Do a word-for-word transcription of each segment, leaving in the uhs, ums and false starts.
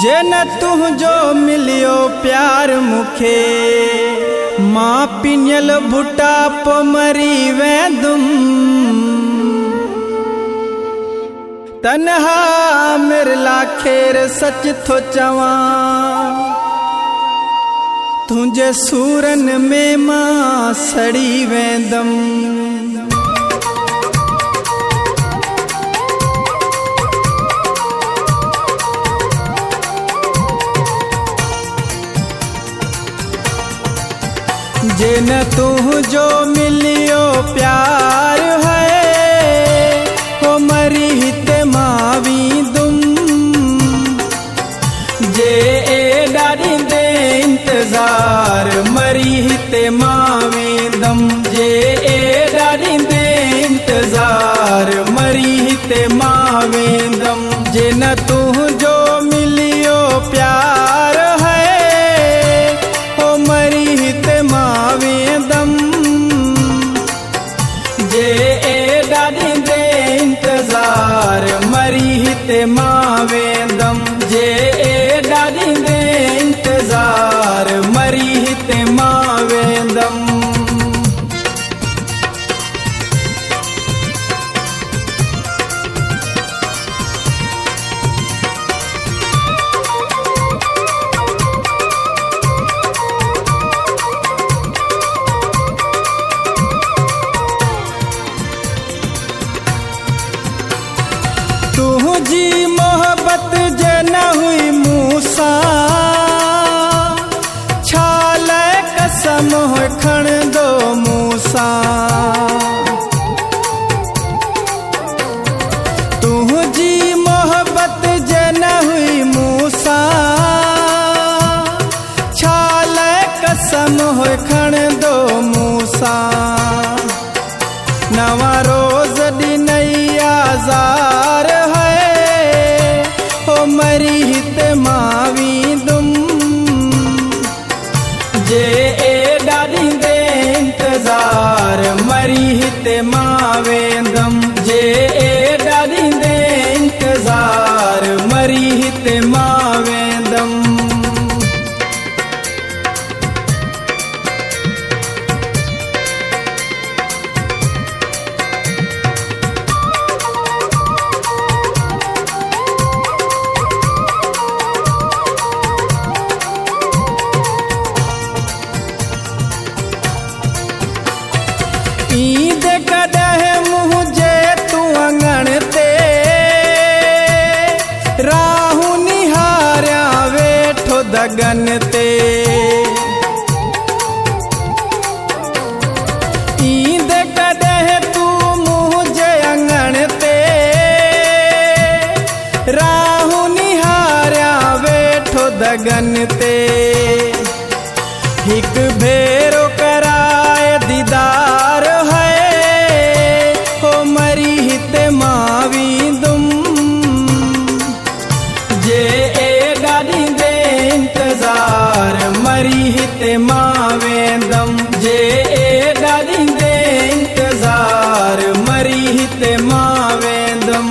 जेन तुझो मिलियो प्यार मुखे मां पिनियल भुटा पो मरी वेंदुम तन्हा मिरला खेर सच थो चवां तुझे सूरन में मां सड़ी वेंदम। जेन तुझो मिलियो प्यार है हो मरी हिते मावी दुम जे ए डाडी दे इंतजार मरी हिते मावी दम जे ए डाडी दे इंतजार मरी हिते मावी दम। जेन तुझो मिलियो प्यार मरी हिते मावेंदम जे ए डाडी दे इंतजार मरी हिते मावेंदम। तुझी मोहब्बत जे न हुई मूसा छाल कसम हो खण दो मूसा तुझी मोहब्बत जे न हुई मूसा छाल कसम हो खण दो मूसा। नवा रोज दी नई आजार मरी हिते मावी दुम जे ए डाडी दे इंतजार मरी हिते मावेंदम जे ए डाडी दे इंतजार मरी हिते मावेंदम। ईद कदह मुझे तू अंगण ते राहु निहारिया वेठो दगन ते ईद कदह तू मुझे अंगण ते राहु निहारिया वेठो दगन ते हिक भेरो कराए दीदार मावी दुम जे ए डाडी दे इंतजार मरी हिते मावेंदम जे ए डाडी दे इंतजार मरी हिते मावेंदम।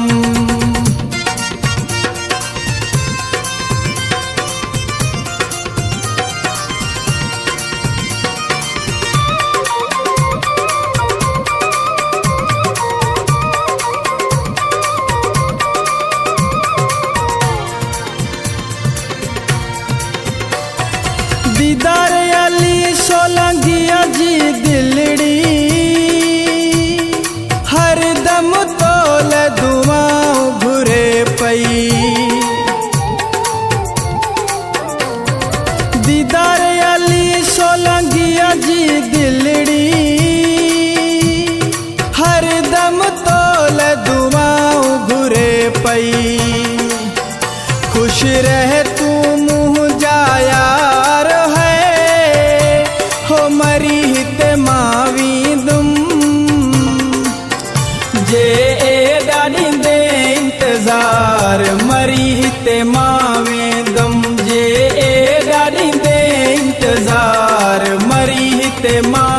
दीदार अली सोलंगिया जी दिलड़ी हर दम तोल दुआओं घुरे पई दीदार अली सोलंगिया जी दिलड़ी हर दम तोल दुआओं घुरे पई खुश रह तू मुँह जाया मरी हिते मावी दुम जे ए डाडी दे इंतजार मरी हिते मावेंदम जे ए डाडी दे इंतजार मरी हिते मा